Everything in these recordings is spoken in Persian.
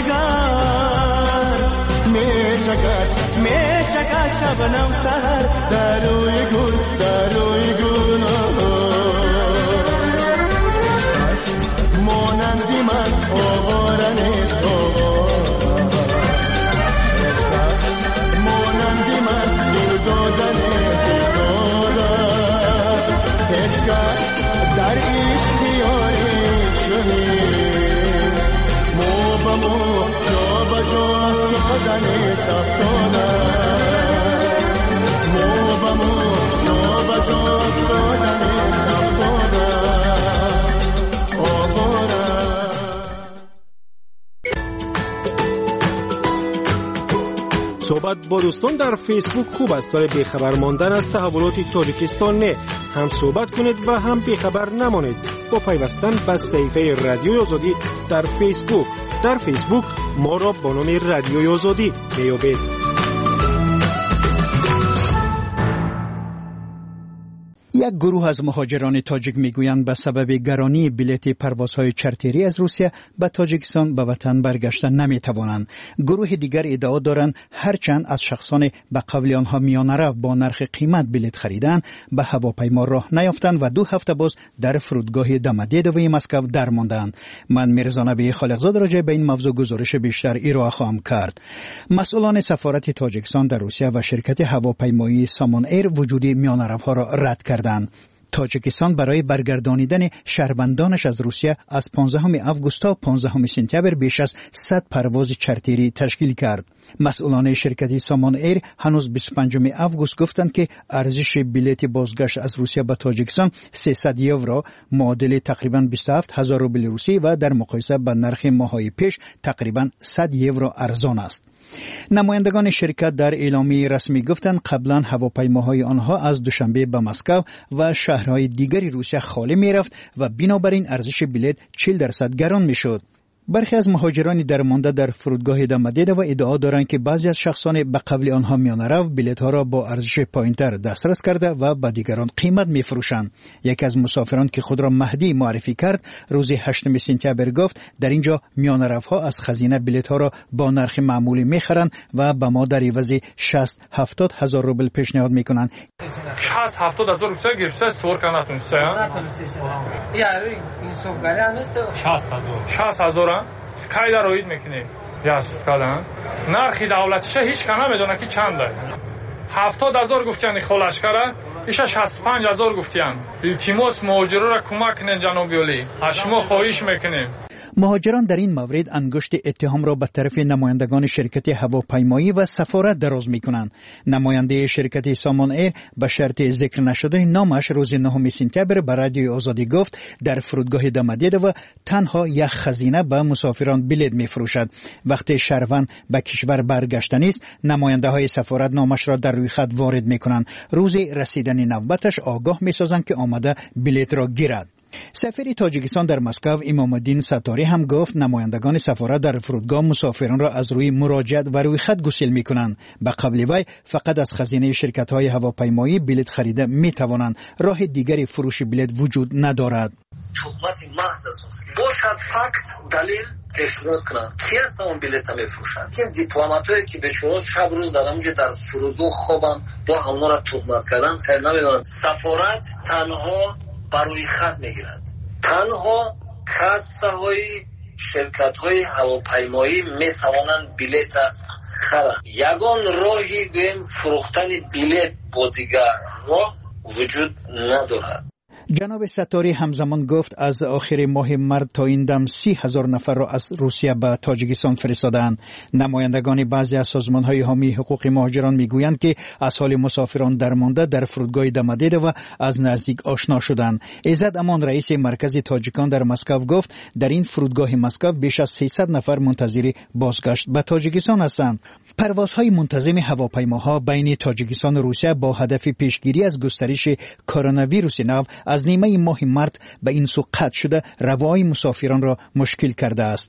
نگر می شکر شبنم سهر در روی گل مانندی من آوارنش مانندی من دل دادنش هشگاه در اشتیاری شدیم مو با مو جا با جا دادنش افتادن مو با مو جا با جا دادنش افتادن صحبت با دوستان در فیسبوک خوب است ولی بیخبر ماندن از تحولات تاجیکستان نه. هم صحبت کنید و هم بیخبر نمانید با پیوستن به صفحه رادیوی آزادی در فیسبوک. در فیسبوک ما را با نام رادیوی آزادی بیابید. یک گروه از مهاجران تاجیک میگویند به سبب گرانی بلیط پروازهای چارتری از روسیه به تاجیکستان به وطن برگشتن نمیتوانند. گروه دیگر ادعا دارند هرچند از شخصان به قول آنها میانه با نرخ قیمت بلیط خریدن به هواپیما راه نیافتند و 2 هفته باز در فرودگاه دمدیدوی مسکو در ماندند. من میرزا نبی خالقزاد راجع به این موضوع گزارش بیشتر ارائه خواهم کرد. مسئولان سفارت تاجیکستان در روسیه و شرکت هواپیمایی سامان ایر وجود میانه را رد کردند. تاجیکستان برای برگردانیدن شهروندانش از روسیه از 15 آگوست تا 15 سپتامبر بیش از 100 پرواز چارتری تشکیل کرد. مسئولان شرکت سامان ایر هنوز 25 آگوست گفتند که ارزش بلیط بازگشت از روسیه به تاجیکستان 300 یورو معادل تقریباً 27000 روبل روسی و در مقایسه با نرخ ماه‌های پیش تقریباً 100 یورو ارزان است. نمایندگان شرکت در اعلامیه رسمی گفتند قبلا هواپیماهای آنها از دوشنبه به مسکو و شهرهای دیگری روسیه خالی می رفت و بنابراین ارزش بلیط 40% گران می شد. برخی از مهاجران درمانده در فرودگاه دمدیده و ادعا دارند که بعضی از شخصان به قبل آنها میانه بلیط‌ها را با ارزش پایین‌تر دسترس کرده و به دیگران قیمت می‌فروشند. یکی از مسافران که خود را مهدی معرفی کرد روز 8 سپتامبر گفت در اینجا میانه‌روها از خزینه بلیط‌ها را با نرخ معمولی می‌خرند و به ما در عوض 60-70 هزار روبل پیشنهاد می‌کنند. 60-70 هزار روسیه گرفته سورکا نتونسته. یعنی این سوگاره 60 هزار کی در روید میکنی یاس کلان نرخی دولتشه هیچ کنا میدونه که چنده 70,000 گفتیان خولاشکاره ایشا 65,000 گفتیان التماس مهاجرا را کمک کنین جناب ولی شما خواهش میکنیم. مهاجران در این مورد انگشت اتهام را به طرف نمایندگان شرکت هواپیمایی و سفارت دراز می‌کنند. نماینده شرکت سامان ایر به شرط ذکر نشدن نامش روز 9 سپتامبر به رادیوی آزادی گفت در فرودگاه دمدیده و تنها یک خزینه به مسافران بلیط می‌فروشد. وقتی شهروند به کشور برگشتنی است نماینده‌های سفارت نامش را در روی خط وارد می‌کنند. روز رسیدن نوبتش آگاه می‌سازند که آمده بلیط را گیرد. سفیر تاجیکستان در مسکو امام الدین ستاری هم گفت نمایندگان سفارت در فرودگاه مسافران را از روی مراجعت و روی خط گسیل می‌کنند. به قبل وی فقط از خزینه شرکت‌های هواپیمایی بلیط خریده می‌توانند. راه دیگری فروش بلیط وجود ندارد. تهمت محض است. باشد فقط دلیل پیشنهاد کنند کی هستن اون بلیط می‌فروشن. این دیپلماتایی که به شما شب روز در اونجا در فرودگاه خوابن با همون را تهمت کردن خیر نمی‌دونن. سفارت تنها برای خط میگیرد. تنها کاسه های شرکت های هواپیمایی میتوانند بلیط خرند. یگان راهی گویم فروختن بلیط با دیگر راه وجود ندارد. جناب ستاری همزمان گفت از آخر ماه مارس تا این دم 30,000 نفر را از روسیه به تاجیکستان فرستادند. نمایندگان بعضی از سازمان‌های حامی حقوق مهاجران میگویند که از حال مسافران درمانده در فرودگاه دمدیده و از نزدیک آشنا شدند. عزت امان رئیس مرکز تاجیکان در مسکو گفت در این فرودگاه مسکو بیش از 300 نفر منتظر بازگشت به تاجیکستان هستند. پروازهای منتظم هواپیماها بین تاجیکستان و روسیه با هدف پیشگیری از گسترش کرونا ویروس نو از نیمه ماه مارس به این سو قطع شده روای مسافران را مشکل کرده است.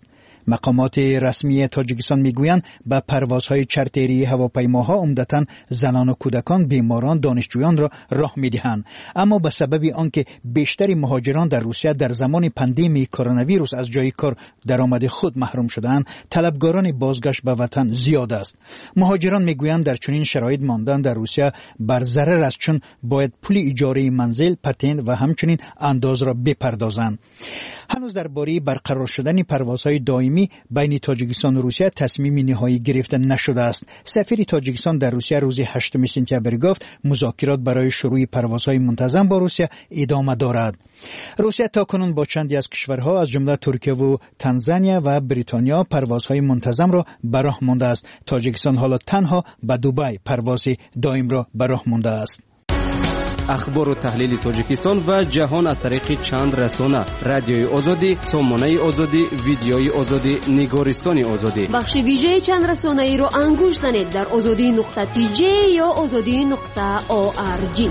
مقامات رسمی تاجیکستان میگویند به پروازهای چارتری هواپیماها عمدتاً زنان و کودکان، بیماران، دانشجویان را راه میدهند، اما به سبب آنکه بیشتر مهاجران در روسیه در زمان پاندمی کرونا ویروس از جای کار درآمد خود محروم شدند، طلبگاران بازگشت به وطن زیاد است. مهاجران میگویند در چنین شرایط ماندن در روسیه بر ضرر است، چون باید پول اجاره منزل، پتنت و همچنین انداز را بپردازند. هنوز درباره برقرار شدن پروازهای دائمی بین تاجیکستان و روسیه تصمیم نهایی گرفته نشده است. سفیر تاجیکستان در روسیه روز 8 سپتامبر گفت مذاکرات برای شروع پروازهای منتظم با روسیه ادامه دارد. روسیه تاکنون با چندی از کشورها از جمله ترکیه و تانزانیا و بریتانیا پروازهای منتظم را به راه مانده است. تاجیکستان حالا تنها به دبی پرواز دائم را به راه مانده است. اخبار و تحلیل تاجیکستان و جهان از طریق چند رسانه: رادیوی آزادی، سامانه آزادی، ویدیوی آزادی، نگارستان آزادی. بخش ویژه چند رسانه ای رو انگوش زنید در azadi.tj یا azadi.org.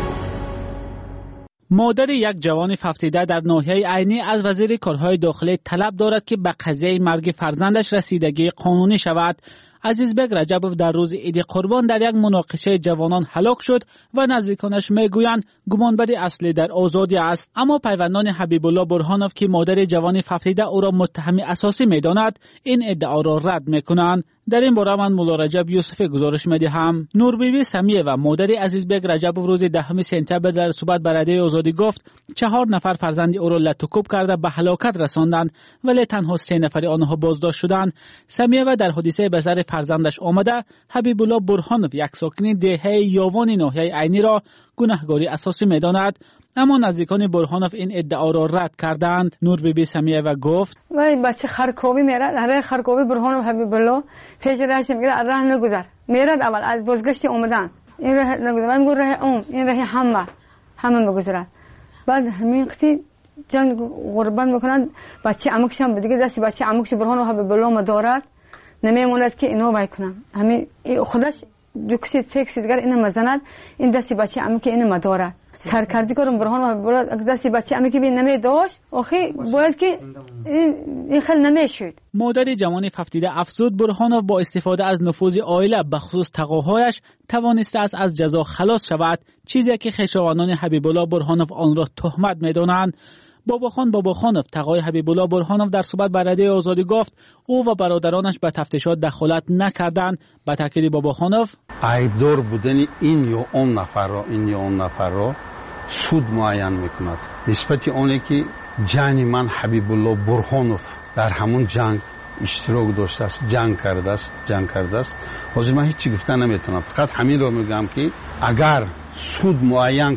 مادر یک جوان 17 در ناحیه عینی از وزیر کارهای داخلی طلب دارد که به قضیه مرگ فرزندش رسیدگی قانونی شود. عزیزبک رجبوف در روز عید قربان در یک مناقشه جوانان هلاک شد و نزدیکانش میگویند گمانبر اصلی در آزادی است، اما پیوندان حبیب الله برهانوف که مادر جوان 17 او را متهم اساسی میداند این ادعا را رد میکنند. در این باره من مولا رجب یوسفی گزارش میدهم. نور بیبی سمیه و مادر عزیزبک رجبوف روز 10 سپتامبر در صحبت با رادیوی آزادی گفت 4 نفر فرزند او را لطوکوب کرده به هلاکت رساندند، ولی تنها 3 نفر آنها بازداشت شدند. سمیه و در حادثه به سر فرزندش آمده حبیب الله برهانوف یک ساکن دهه یاوان ناحیه عینی را گناهکاری اساسی میداند، اما نزدیکان برهانوف این ادعا را رد کردند. نور بیبی سمیه و گفت وای بچه خرکوبی میرد، هر خرکوبی برهانوف حبیب الله پیش راهش میگه راه نگذر، میرد اول از بازگشت اومدن این راه نگذر، من میگم راه این راه همه بگذرد. بعد همین وقتی جنگ قربان میکنند بچه عموکش هم دیگه دست بچه عموکش برهانوف حبیب الله مدارد نمیموند که اینو بکنم، همین خودش دکتر سکسی دیگر اینو مزند، این دستی بچه عمو که اینو مداره سرکردی کردم برهان و دستی بچه عمو که بین نمی داشت آخی باید که این خیلی نمیشد. مادر جوان 17 افزود برهانوف با استفاده از نفوذ عائله به خصوص تقاهایش توانسته است از جزا خلاص شود، چیزی که خویشاوندان حبیب الله برهانوف آن را تهمت می‌دانند. باباخانوف تقای حبیب الله برهانوف در صحبت با رادیوی آزادی گفت او و برادرانش به تفتیشات دخالت نکردند. به تاکید باباخانوف عیبدار بودن این یا اون نفر را سود معین میکند نسبت اونه که جان من حبیب الله برهانوف در همون جنگ اشتراک داشته است، جنگ کرده است. حاضر من هیچی گفتن نمیتونم، فقط همین را میگم که اگر سود معین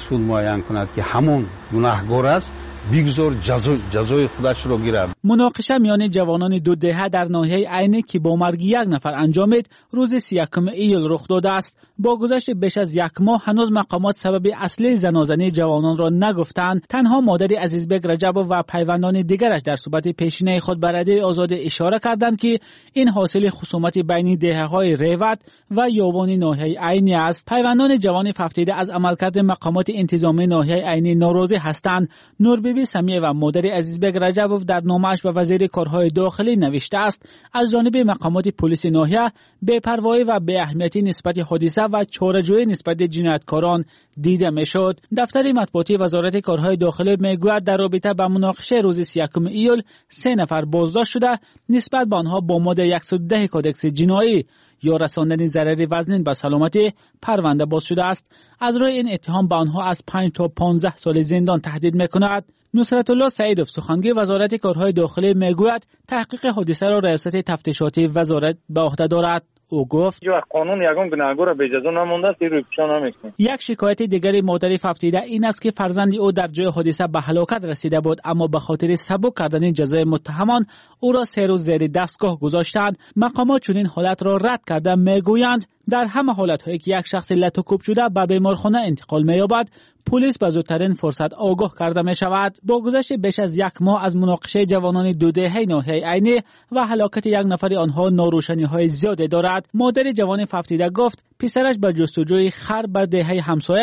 کند که همون گناهگار است بگذار جزای خودش را گیرد. مناقشه میان جوانان 2 دهه در ناحیه عینی که با مرگ یک نفر انجامید روز 31 ایل رخ داده است. با گذشت بیش از 1 ماه هنوز مقامات سبب اصلی زنازنی جوانان را نگفتند. تنها مادر عزیزبک رجبوف و پیوندان دیگرش در صحبت پیشینه خود به رادیوی آزادی اشاره کردند که این حاصل خصومت بین دهه‌های ریوت و یاوان ناحیه عینی است. پیوندان جوان 17 از عملکرد مقامات انتظامی ناحیه عینی ناراضی هستند. نور بیبی سمیه و مادر عزیزبک رجبوف در نامه‌اش به وزیر کارهای داخلی نوشته است از جانب مقامات پلیس ناحیه بی‌پروایی و بی‌اهمیتی نسبت حادثه و چاره‌جویی نسبت جنایتکاران دیده میشد. دفتر مطبوعاتی وزارت کارهای داخلی میگوید در رابطه با مناقشه روز 31 ایول 3 نفر بازداشت شده، نسبت به آنها با ماده 110 کدکس جنایی یا رساندن ضرر وزنین به سلامتی پرونده باز شده است. از روی این اتهام به آنها از 5 تا 15 سال زندان تهدید میکند. نصرت الله سعیدوف سخنگوی وزارت کارهای داخلی میگوید تحقیق حادثه را ریاست تفتیشاتی وزارت به عهده دارد. او گفت قانون یگان گناهگار را به اجازه نمانده است، روی پیشان نمیکنه. یک شکایت دیگری مادر 17 این است که فرزند او در جای حادثه به هلاکت رسیده بود، اما به خاطر سبک کردن جزای متهمان او را 3 روز زیر دستگاه گذاشتند. مقامات چنین حالت را رد کرده میگویند در همه حالت‌هایی که یک شخص لطوکوب شده به بیمارخانه انتقال می‌یابد پلیس به زودترین فرصت آگاه کرده می شود. با گذشت بیش از 1 ماه از مناقشه جوانان 2 دهه ناحیه عینی و هلاکت 1 نفر آنها ناروشنی‌های زیادی دارد. مادر جوان 17 گفت پسرش به جستجوی خر به دهه همسایه رفت،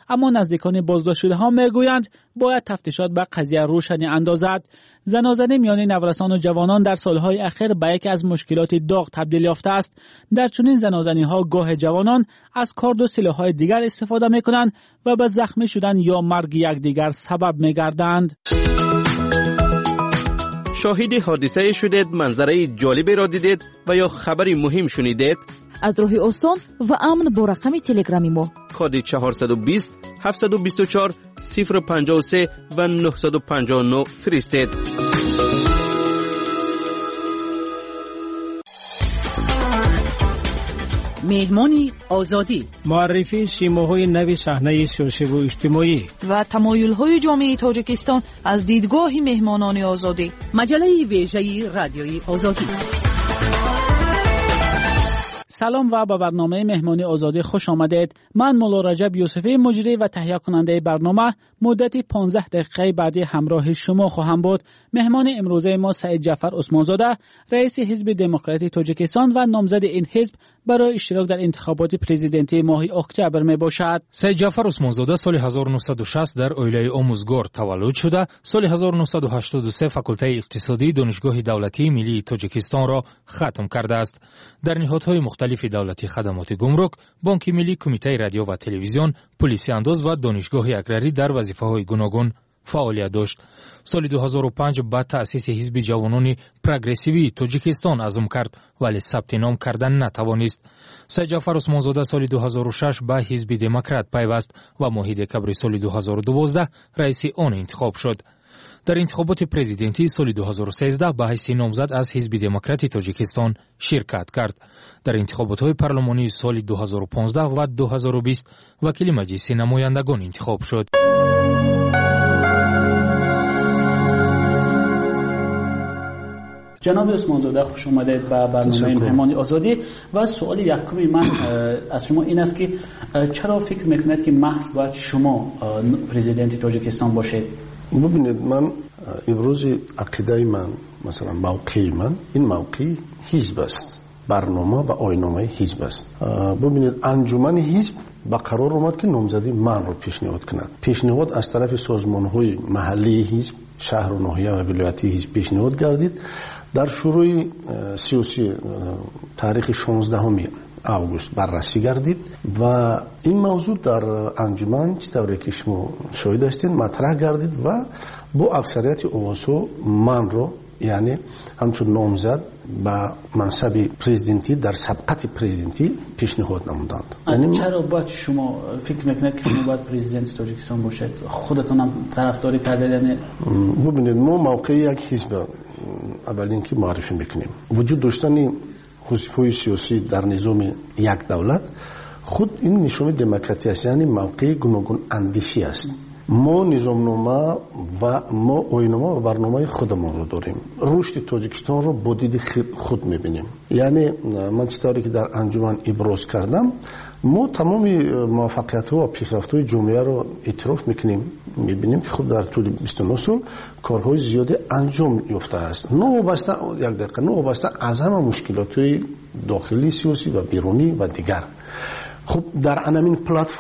اما نزدیکان بازداشت شده ها میگویند باید تفتیشات به قضیه روشنی اندازد. زنازنی میان نوجوانان و جوانان در سالهای اخیر به یکی از مشکلات داغ تبدیل یافته است. در چنین زنازنی ها گاه جوانان از کارد و سلاح‌های دیگر استفاده میکنند و به زخمی شدن یا مرگ یکدیگر سبب میگردند. شاهد حادثه شدید، منظره جالبی را دیدید و یا خبری مهم شنیدید؟ از راه آسان و امن با رقم تلگرامی ما کد 420 724 053 و 959 فرستید. مهمانی آزادی، معرفی سیماهای نوی صحنه سیاسی و اجتماعی و تمایل‌های جامعه تاجیکستان از دیدگاه مهمانان آزادی. مجله ویژه رادیوی آزادی. سلام و به برنامه مهمانی آزادی خوش آمدید. من مولا رجب یوسفی مجری و تهیه کننده برنامه مدتی 15 دقیقه بعدی همراه شما خواهم بود. مهمان امروزه ما سعید جعفر عثمانزاده، رئیس حزب دموکراتی تاجیکستان و نامزد این حزب برای اشتراک در انتخابات پرزیدنتی ماه اکتبر می باشد. سعید جعفر عثمانزاده سال 1960 در اویلای آموزگار تولد شده. سال 1983 فاکولته اقتصادی دانشگاه دولتی ملی تاجیکستان را ختم کرده است. در نهادهای مختلف دولتی خدمات گمرک، بانک ملی، کمیته رادیو و تلویزیون، پلیس انداز و دانشگاه اگراری در وظیفه‌های گوناگون فعالیت داشت. سال 2005 با تأسیس حزب جوانان پروگرسیوی تاجیکستان عزم کرد ولی ثبت نام کردن نتوانست. سعید جعفر عثمانزاده سال 2006 به حزب دموکرات پیوست و ماه دکبر سال 2012 رئیس آن انتخاب شد. در انتخابات پرزیدنتی سال 2013 به حیث نامزد از حزب دموکراتی تاجیکستان شرکت کرد. در انتخابات پارلمانی سال 2015 و 2020 وکیل مجلس نمایندگان انتخاب شد. جناب عثمانزاده خوش آمدید به برنامه مهمانی آزادی. و سوال یکمی من از شما این است که چرا فکر میکنید که محض باید شما پرزیدنت تاجیکستان باشید؟ ببینید، من امروز عقیده من، مثلا موقع من، این موقع حزب است، برنامه و آیین‌نامه حزب است. ببینید، انجمن حزب با قرار اومد که نامزدی من رو پیشنهاد کند. پیشنهاد از طرف سازمان‌های محلی حزب، شهر و ناحیه و ولایتی حزب پیشنهاد گردید. در شروع سیاسی تاریخ 16 اوگوست بررسی گردید و این موضوع در انجمن چطوری که شما شاهد هستین مطرح گردید و با اکثریت اواسو من رو، یعنی همچون نامزد به منصب پرزیدنتی در سبقت پرزیدنتی پیشنهاد نمودند. یعنی چرا باید شما فکر میکنید که شما باید پرزیدنت تاجیکستان باشید؟ خودتون هم طرفداری کردید؟ یعنی ببینید، ما موقع یک حزب اولین که معرفی میکنیم. وجود داشتن حزب‌های سیاسی در نظام یک دولت خود این نشان دموکراسی است، یعنی موقع گوناگون اندیشی است. ما نظامنامه و ما آیین‌نامه و برنامه خودمان رو داریم. رشد تاجیکستان رو با دید خود میبینیم. یعنی من چطوری که در انجمن ابراز کردم، ما تمام موفقیت‌ها و پیشرفت‌های جامعه رو اعتراف میکنیم، میبینیم که خود در طول 29 سال کارهای زیادی انجام یافته است. نوابسته از همه مشکلات‌های داخلی سیاسی و بیرونی و دیگر. خب در همین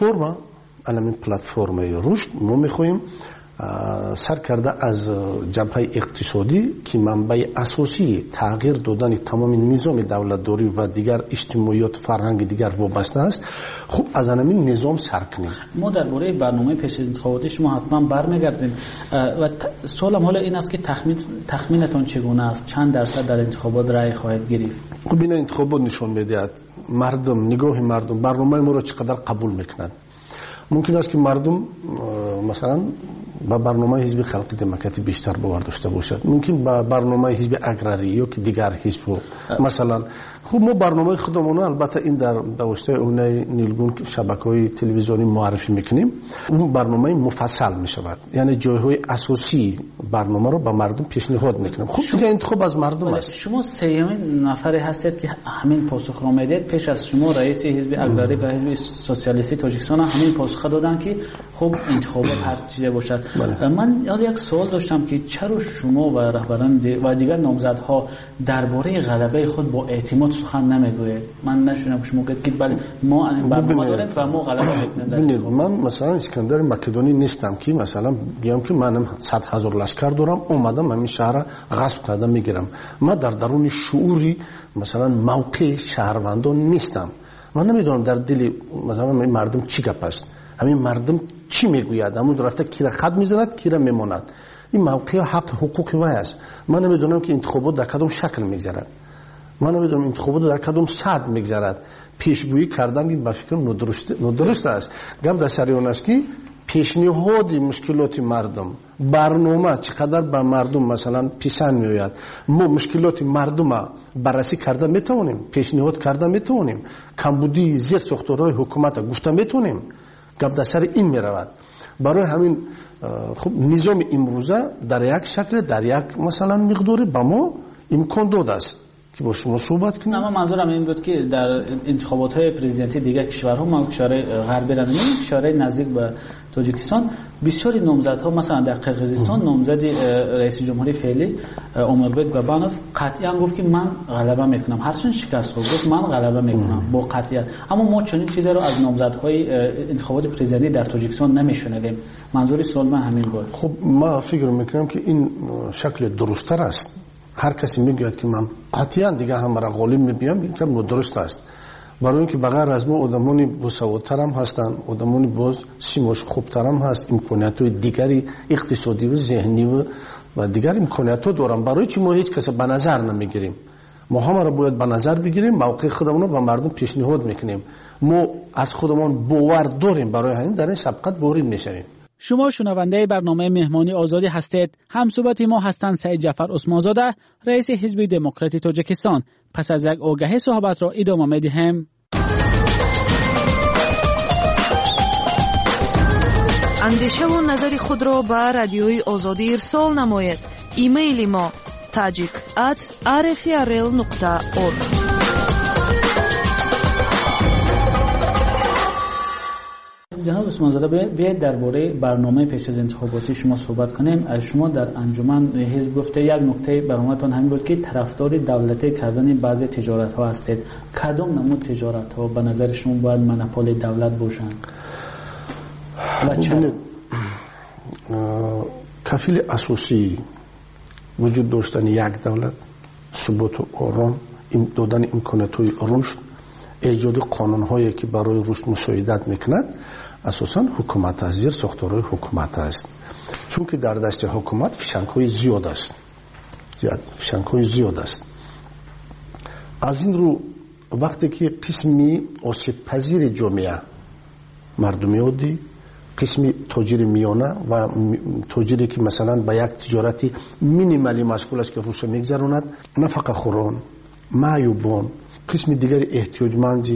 پلتفرم رشد ما میخواهیم سر کرده از جبهه اقتصادی که منبع اساسی تغییر دادن تمام نظام دولتداری و دیگر اجتماعیات فرهنگ دیگر وابسته است. خوب از همین نظام سر کنیم. ما درباره برنامه پیش از انتخابات شما حتما برمیگردیم و سوالم حالا این است که تخمینتان چگونه است؟ چند درصد در انتخابات رأی خواهید گرفت؟ خب این انتخابات نشان میدهد مردم، نگاه مردم برنامه ما را چقدر قبول میکنند. ممکن است که مردم مثلا با برنامه حزب خلق دموکراتی بیشتر باور داشته باشد، ممکن با برنامه حزب اگراری یا که دیگر حزب مثلا. خب ما برنامه خودمون البته این در دوشته اونای نیلگون شبکه‌های تلویزیونی معرفی میکنیم، اون برنامه مفصل میشود، یعنی جایهای اساسی برنامه رو به مردم پیشنهاد میکنیم. خب دیگه انتخاب از مردم است. شما سومین نفری هستید که همین پاسخ را میدید. پیش از شما رئیس حزب اگراری و حزب سوسیالیستی تاجیکستان همین پاسخ دادن که خب انتخابات هر چیزی باشد. من یک سوال داشتم که چرا شما و رهبران و دیگر نامزدها درباره غلبه خود با اعتماد سخن نمیگوید؟ من نشونم شما گفت که بله ما برنامه داریم و ما غلبه میکنیم. من مثلا اسکندر مقدونی نیستم که مثلا بگم که منم 100,000 لشکر دارم اومدم همین شهر غصب کردم میگیرم. ما در درون شعوری مثلا موقع شهروندان نیستم. من نمیدونم در دل مثلا مردم چی گپ است، همین مردم چی میگوید، همون رفته کی را خط میزند کی را میماند. این موقع حق حقوق وای است. من نمیدونم که انتخابات در کدام شکل میگذرد، من نمیدونم انتخابات در کدام ساعت میگذرد. پیشگویی کردن این به فکر ندرست است. گپ در سر اون است که پیشنهاد مشکلات مردم، برنامه چقدر به مردم مثلا پسند میآید، ما مشکلات مردم بررسی کرده میتونیم، پیشنهاد کرده میتونیم، کمبودی زیر ساختارهای حکومت گفته میتونیم. گپ در سر این میرود. برای همین خب نظام امروزه در یک شکل در یک مثلا مقداری به ما امکان داده است که با شما صحبت کنیم. اما منظورم این بود که در انتخابات کشورهای دیگر کشورها، ما کشورهای غربی را نمی‌بینیم، کشورهای نزدیک به تاجیکستان بسیاری نامزدها، مثلا در قرقیزستان نامزد رئیس جمهوری فعلی اومربک گابانوف قطعا گفت که من غلبه میکنم، هرچند شکست خورد گفت من غلبه میکنم با قطعیت. اما ما چنین چیزی رو از نامزدهای انتخابات پرزیدنتی در تاجیکستان نمیشنویم. منظوری سوال من همین بود. خب ما فکر میکنم که این شکل درست‌تر است. هر کسی میگوید که من قطعا دیگه هم را غالب میبینم، این کار درست است. برای اینکه بغیر از ما آدمانی باسوادتر هم هستن، آدمانی باز سیماش خوبتر هم هست، امکانیت‌های دیگری اقتصادی و ذهنی و دیگر امکانیت‌ها دارن. برای چی ما هیچ کس به نظر نمیگیریم؟ ما همه را باید به نظر بگیریم، موقع خودمون رو به مردم پیشنهاد میکنیم. ما از خودمون باور داریم، برای همین در این سبقت وارد میشویم. شما شنونده برنامه مهمانی آزادی هستید. همصحبت ما هستند سعید جعفر عثمانزاده، رئیس حزب دموکراتی تاجیکستان. پس از یک آگهی صحبت را ادامه می‌دهیم. اندیشه و نظر خود را به رادیوی آزادی ارسال نمایید. ایمیل ما tajik@rfrl.org. جناب عثمانزاده، بیاید درباره برنامه پیش از انتخاباتی شما صحبت کنیم. شما در انجمن حزب گفته یک نکته برنامه‌تان همین بود که طرفدار دولتی کردن بعضی تجارت‌ها هستید. کدام نمود تجارت‌ها به نظر شما باید مونوپول دولت باشند؟ کفیل اساسی وجود داشتن یک دولت، ثبات و آرام، دادن امکانات‌های رشد، ایجاد قانون‌هایی که برای رشد مساعدت میکند، اساساً حکومت است، زیر ساختارهای حکومت است. چون که در دست حکومت فشنگ‌های زیاد است، فشنگ‌های زیاد است. از این رو وقتی که قسمی آسیب پذیر جامعه، مردم عادی، قسمی تاجر میانه و تاجری که مثلا به یک تجارتی مینیمالی مشغول است که روش میگذراند، نفقه خوران، معیوبان، قسم دیگر احتیاجمند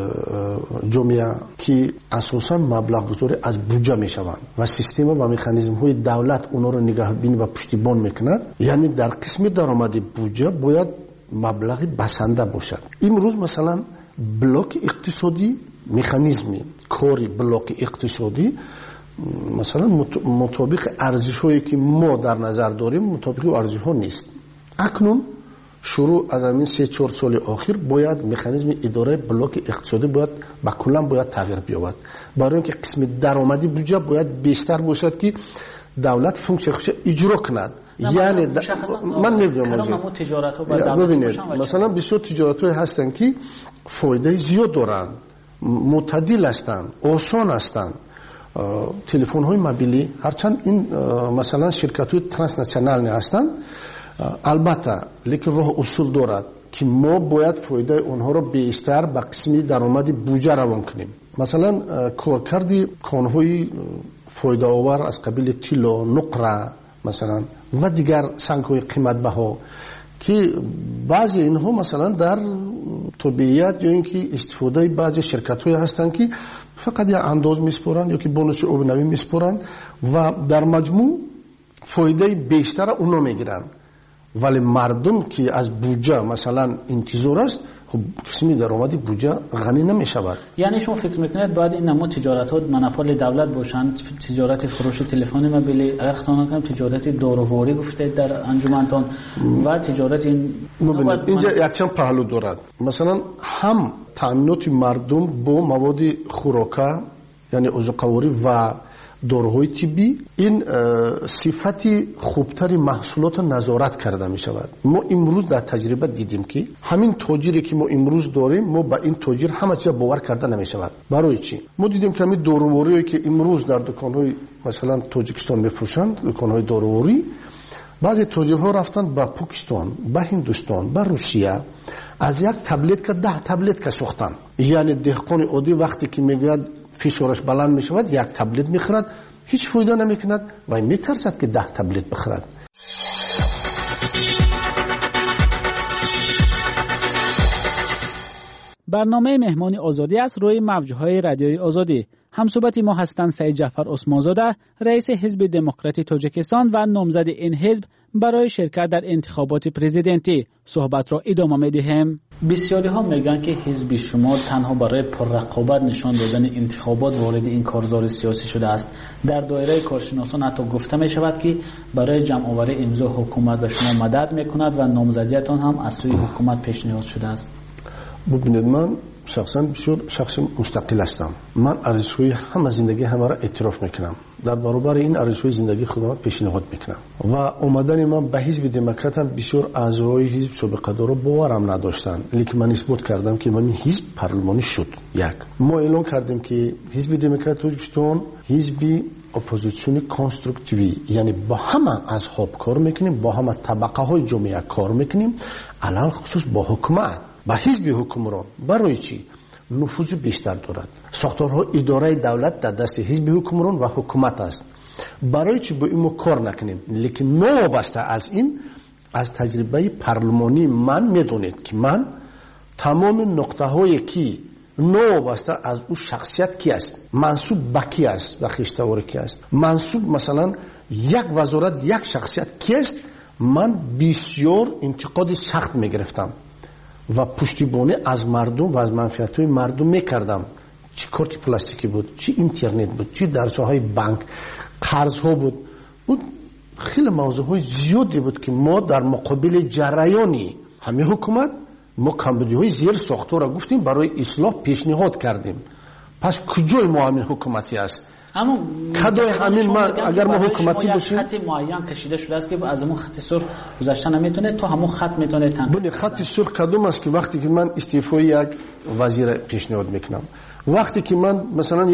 جامعه که اساساً مبلغ گذاری از بودجه میشوند و سیستم و مکانیزم های دولت اونا رو نگهبانی و پشتیبان میکند. یعنی در قسم درآمد بودجه باید مبلغی بسنده باشد. امروز مثلا بلاک اقتصادی، مکانیزم کاری بلاک اقتصادی مثلا مطابق ارزش هایی که ما در نظر داریم مطابق ارزش ها نیست. اکنون شروع از همین 3-4 سال اخیر باید مکانیزم اداره بلاک اقتصادی باید با کلا باید تغییر بیابد. برای اینکه قسم درآمدی بودجه باید بیشتر باشد که دولت فونکشن خودش اجرا کند. یعنی من نمیدونم ببینید مثلا بسیار تجارت‌های هستن که فایده زیاد دارن، معتدل هستن، آسان هستن. تلفن‌های موبیلی هرچند این مثلا شرکت‌های ترانسنشنال هستند، البته لیکن راه اصول دارد که ما باید فایده اونها رو بیشتر به قسمی درآمد بودجه روان کنیم. مثلا کارکردی کانهای فایده آور از قبیل طلا، نقره مثلا و دیگر سنگ‌های قیمت بها که بعضی اینها مثلا در طبیعیت یا اینکه استفاده بعضی شرکت‌های هستند که فقط یک انداز میسپارند یا که بونوس عمومی میسپارند و در مجموع فایده بیشتر اونا میگیرند. ولی مردم که از بودجه مثلا انتظار است، خب خب قسمی درآمدی بودجه غنی نمیشود. یعنی شما فکر میکنید باید این نمود تجارت ها مونوپول دولت باشند، تجارت فروش تلفن موبیلی، اگر خطا نکنم تجارت داروواری گفتید در انجمنتان و تجارت این اینجا یک چند پهلو دارد. مثلا هم تامینات مردم با مواد خوراکه یعنی عضوقواری و داروهای طبی این صفتی خوبتری محصولات نظارت کرده می شود. ما امروز در تجربه دیدیم که همین تاجری که ما امروز داریم ما با این تاجر همه چیز باور کرده نمی شود. برای چی؟ ما دیدیم که همین داروواری که امروز در دکان‌های مثلا تاجیکستان می‌فروشند، دکان‌های داروواری، بعضی تاجرها رفتند به پاکستان، به هندوستان، به روسیه، از یک تبلت که 10 تبلت که ساختن. یعنی دهقان عادی وقتی که میگوید فشارش بلند می شود یک تبلت میخورد، هیچ فایده نمی کند و میترسد که 10 تبلت بخورد. برنامه مهمانی آزادی است روی موجهای رادیوی آزادی. همصحبت ما هستند سعید جعفر عثمانزاده، رئیس حزب دموکراتی تاجیکستان و نامزد این حزب برای شرکت در انتخابات پرزیدنتی. صحبت را ادامه می‌دهیم. بسیاری ها میگن که حزب شما تنها برای پررقابت نشان دادن انتخابات وارد این کارزار سیاسی شده است. در دایره کارشناسان حتی گفته می شود که برای جمع آوری امضا حکومت به شما مدد میکند و نامزدیتان هم از سوی حکومت پیشنهاد شده است. ببینید من شخصا بسیار شخص مستقل هستم. من ارزش‌های همه زندگی همه را اعتراف میکنم. در برابر این ارزش‌های زندگی خودم پیشنهاد میکنم و اومدن من به حزب دموکرات هم بسیار اعضای حزب سابقه دارا باورم نداشتن، لیکن من اثبات کردم که من حزب پارلمانی شد. یک ما اعلام کردیم که حزب دموکرات تاجیکستان حزب اپوزیسیون کنستروکتیوی، یعنی با همه اصحاب کار میکنیم، با همه طبقه های جامعه کار میکنیم، علل خصوص با حکومت با حزب حکمران. برای چی؟ نفوذ بیشتر دارد. ساختارها اداره دولت در دست حزب حکمران و حکومت است. برای چی با این کار نکنیم؟ لیکن نوابسته از این، از تجربه پارلمانی من میدونید که من تمام نقطه هایی که نوابسته از او شخصیت کی است، منصوب به کی است و خیشتوار کی است، منصوب مثلا یک وزارت یک شخصیت کی است، من بسیار انتقاد سخت میگرفتم و پشتیبانی از مردم و از منفعت‌های مردم میکردم. چی کارت پلاستیکی بود، چی اینترنت بود، چی درس‌های بانک، قرض‌ها بود خیلی موضوع‌های زیادی بود که ما در مقابل جریانی همه حکومت ما کمبودی‌های زیر ساختار را گفتیم برای اصلاح پیشنهاد کردیم. پس کجای ما همین حکومتی است؟ اما کدای همین ما اگر ما حکومتی باشیم خط معین کشیده شده است که از همون خط سرخ گذشته نمیتونه، تو همون خط میتونه بله. خط سرخ کدوم است که وقتی که من استعفای یک وزیر پیشنهاد میکنم، وقتی که من مثلا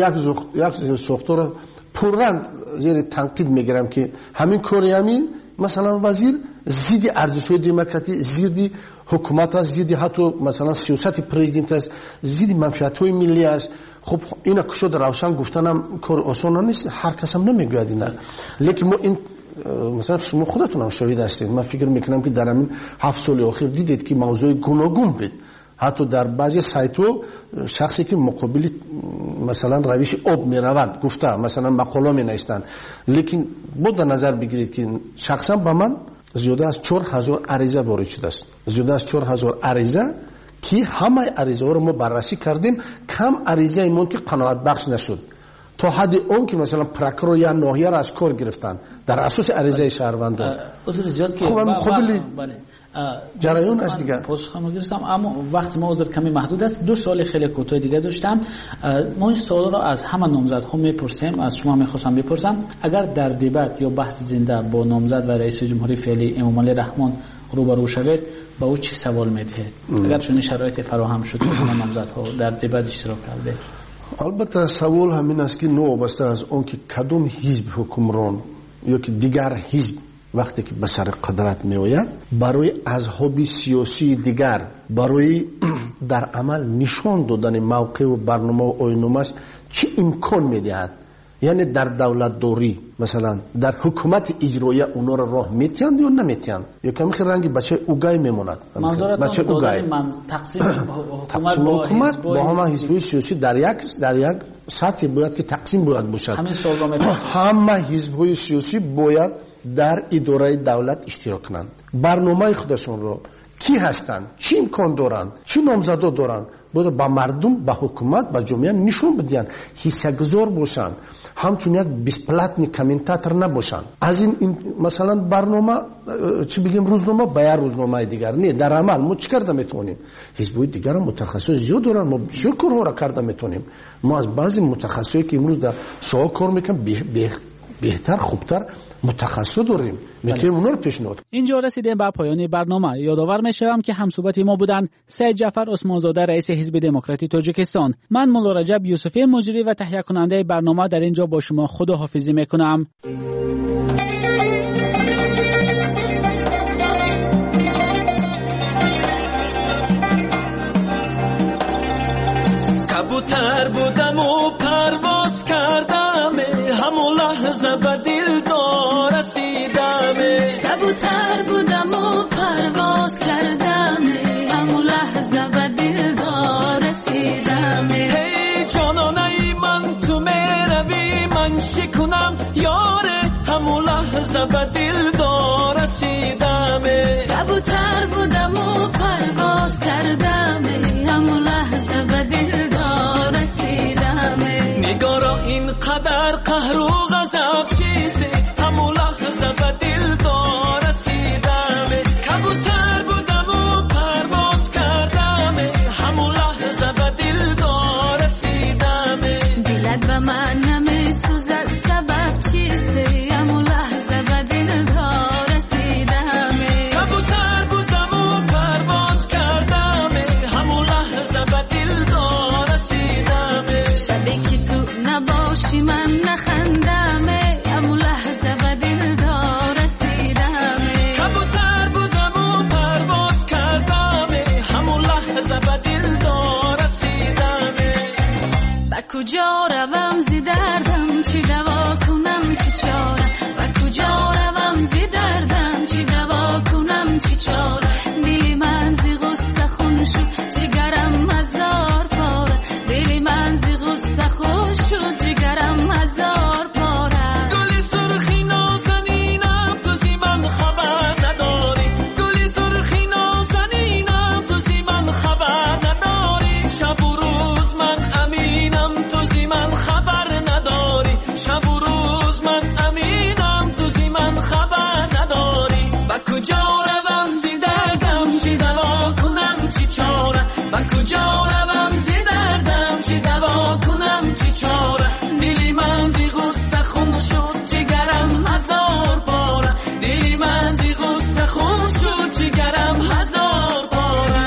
یک ساختار پررنگ زیر تنقید میگیرم که همین کاری همین مثلا وزیر ضد ارزش‌های دموکراتی، ضد حکومت است، ضد حتی مثلا سیاست پرزیدنت است، ضد منفعت‌های ملی است. خب اینا که شد روشن گفتنم کار آسان نیست، هر کس هم نمیگوید اینا. لیکن ما این مثلا شما خودتون هم شاهد هستید. من فکر میکنم که در همین 7 سال اخیر دیدید که موضوع گوناگون بود. حتی در بعضی سایت‌ها شخصی که مقابل مثلا روش آب میرود گفته مثلا مقاله مینویسند، لیکن بود در نظر بگیرید که شخصا به من زیاده از 4000 عریضه وارد شده است. زیاده از 4000 عریضه که همه عریضه ها رو ما بررسی کردیم. کم عریضه ایمون که قناعت بخش نشد تا حد اون که مثلا پرکرو یا ناحیه را از کار گرفتن در اساس عریضه شهروندان. عذر زیاد که بله جریان است دیگه. پاسخم گرفتم اما وقت ما عذر کمی محدود است. 2 سوال خیلی کوتاه دیگه داشتم. ما این سوال را از همه نامزدها میپرسیم، از شما میخواستم بپرسم اگر در دیبت یا بحث زنده با نامزد و رئیس جمهوری فعلی امامعلی رحمان روبرو شوید با او چی سوال میدهید؟ اگر چون شرایط فراهم شد که همه نامزدها در دیبت اشتراک کرده؟ البته سوال همین است که وابسته از اون که کدوم حزب حکمران یا که دیگر حزب وقتی که به سر قدرت می آید برای اصحاب سیاسی دیگر برای در عمل نشان دادن موقع و برنامه و آیین‌نامه‌اش چه امکان میدهد. یعنی در دولت داری مثلا در حکومت اجرایی اونا را راه میتیند یا نمیتیند یا کمی خیلی رنگی بچه اوگای میموند. بچه اوگای تقسیم حکومت با همه حزب‌های سیاسی در یک سطح باید که تقسیم باید باشد. همه حزب‌های سیاسی باید در اداره دولت اشتراک کنند، برنامه خودشون رو کی هستند، چی امکان دارند، چی نامزدا دارند، باید با مردم، با حکومت، با جامعه نشون بدین، حسابگزار باشن، همچون یک بیسپلاتنی کامنتاتور نباشن. از این مثلا برنامه چی بگیم روزنامه با یا روزنامه دیگر نه، در عمل ما چی کرده میتونیم؟ حزب‌های دیگر متخصص زیاد دارن، ما بسیار کارها را کرده میتونیم. ما از بعضی متخصصایی که امروز در سوال کار میکنن بهتر خوبتر متخصص داریم، میتونیم اونا رو پیشنهاد. اینجا رسیدیم به پایان برنامه. یادآور میشوم که همصحبت ما بودند سید جعفر عثمانزاده رئیس حزب دموکراتی تاجیکستان. من مولا رجب یوسفی مجری و تهیه کننده برنامه در اینجا با شما خداحافظی میکنم. کبوتر بودم و پرواز کردم، همون لحظه به دلدار رسیدم. کبوتر بودم و پرواز کردم، همون لحظه به دلدار رسیدم. هی جانانه من تو میروی من چی کنم یاره، همون لحظه به دلدار رسیدم. کبوتر بودم و پرواز کردم، همون لحظه به دلدار رسیدم. نگارا اینقدر قهر و غضب چیزه، همون لحظه به دلدار رسیدم. کبوتر بودم و پرواز کردم، همون لحظه به دلدار رسیدم. دلت به من نمیسوزد سبب چیسته، همون لحظه به دلدار رسیدم. کبوتر بودم و پرواز کردم، همون لحظه به دلدار رسیدم. شبی که تو نباشی من نخندم، همون لحظه به دلدار رسیدم. کبوتر بودم و پرواز کردم، همون لحظه به دلدار رسیدم. به کجا روم زی دردم، چی دوا کنم چی چاره، به کجا روم زی دردم، چی دوا کنم چی چاره. دلی من زی غصه خون شد جگرم هزار پاره، دلی من زی غصه خون شد جگرم هزار پاره. گلی سرخی نازنینم تو زی من خبر نداری، گلی سرخی نازنینم تو زی من خبر نداری. شب و روز من امینم تو زی من خبر نداری، شب و روز من امینم تو زی من خبر نداری. با کجا روم زی دردم چی دوا کنم چی چاره، با کجا روم زی دردم چی دوا کنم چی چاره. دلی من زی غصه خون شد جگرم هزار پاره، دلی من زی غصه خون شد جگرم هزار پاره.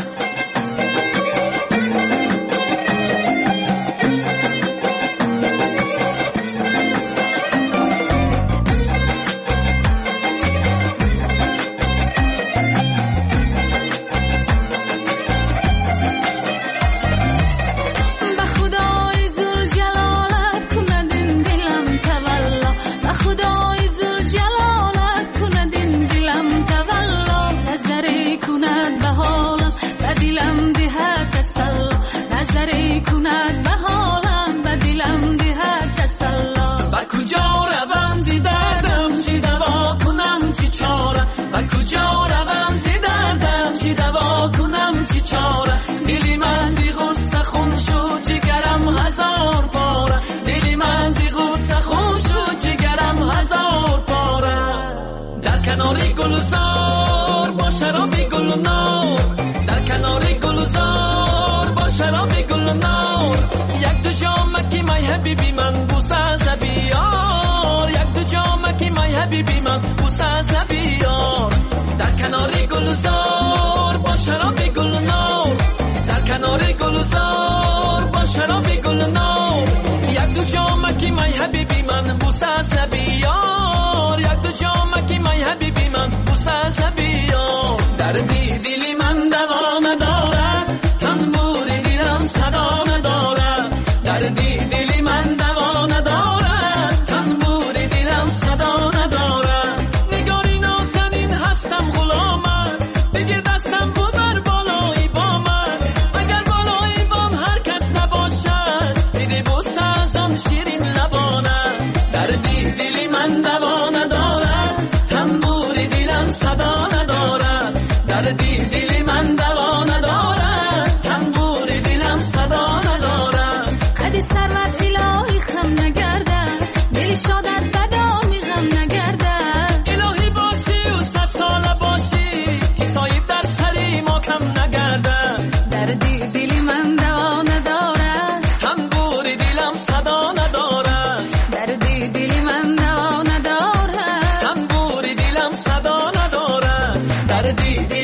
به خدای ذوالجلالت کندین دلم تولا، به خدای ذوالجلالت کندین دلم تولا. نظری کند به حالم به دلم ده تسلا، نظری کند به حالم به دلم ده تسلا. با کجا روم زی دردم چی دوا کنم چی چاره، با کجا روم زی دردم چی دوا کنم چی چاره. دلی من زی غصه خون شد جگرم هزار پاره، دلی من زی غصه خون شد جگرم هزار پاره. در کنار گلزار با شراب گل نار، در کنار گلزار با شراب گل نار. یک دو جامکی مای حبیبی من بوسه از بیار، یک دو جامکی مای حبیبی من بوسه از بیار. در کنار گلزار با شراب گل نار، در کنار گلزار با شراب گل نار. یک دو جامکی مای حبیبی من بوسه از بیار، یک دو جامکی مای حبیبی من بوسه از بیار. دردی دلی من دوا ندارد، تنبور دلم صدا ندارد. دردی دلی من دوا ندارد، تنبور دلم صدا ندارد. نگاری نازنین هستم غلامت، بگیر دستم ببر بالای بامت. اگر بالای بام هر کس نباشد، بده بوسه ازم شیرین لبانت. دردی دلی من کردی